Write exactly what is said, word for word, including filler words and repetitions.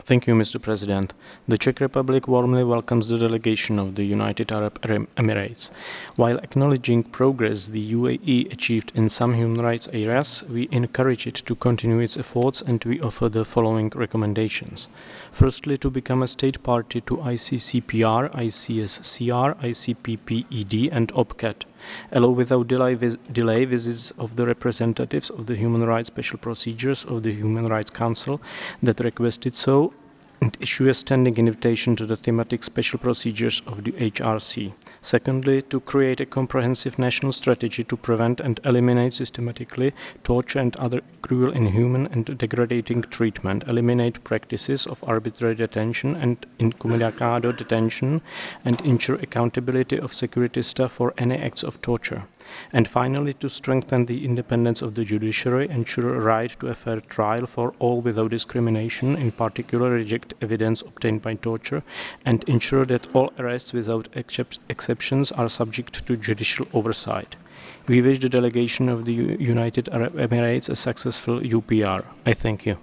Thank you, Mister President. The Czech Republic warmly welcomes the delegation of the United Arab Emirates. While acknowledging progress the U A E achieved in some human rights areas, we encourage it to continue its efforts and we offer the following recommendations. Firstly, to become a state party to I C C P R, I C S C R, I C P P E D and O P C A T. Allow without delay, vis delay visits of the representatives of the Human Rights Special Procedures of the Human Rights Council that requested so, and issue a standing invitation to the thematic special procedures of the H R C. Secondly, to create a comprehensive national strategy to prevent and eliminate systematically torture and other cruel, inhuman and degrading treatment, eliminate practices of arbitrary detention and incommunicado detention, and ensure accountability of security staff for any acts of torture. And finally, to strengthen the independence of the judiciary, ensure a right to a fair trial for all without discrimination, in particular reject evidence obtained by torture, and ensure that all arrests without exceptions are subject to judicial oversight. We wish the delegation of the United Arab Emirates a successful U P R. I thank you.